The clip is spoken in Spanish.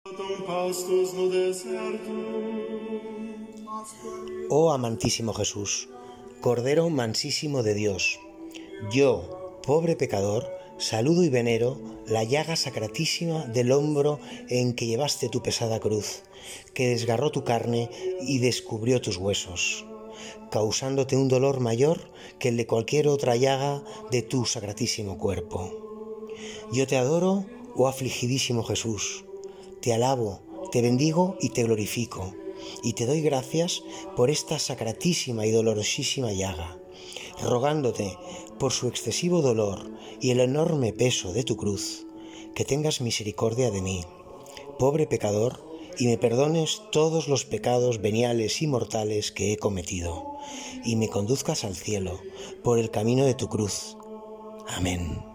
Oh amantísimo Jesús, Cordero mansísimo de Dios, yo, pobre pecador, saludo y venero la llaga sacratísima del hombro en que llevaste tu pesada cruz, que desgarró tu carne y descubrió tus huesos, causándote un dolor mayor que el de cualquier otra llaga de tu sacratísimo cuerpo. Yo te adoro, oh afligidísimo Jesús, te alabo, te bendigo y te glorifico, y te doy gracias por esta sacratísima y dolorosísima llaga, rogándote por su excesivo dolor y el enorme peso de tu cruz, que tengas misericordia de mí, pobre pecador, y me perdones todos los pecados veniales y mortales que he cometido, y me conduzcas al cielo por el camino de tu cruz. Amén.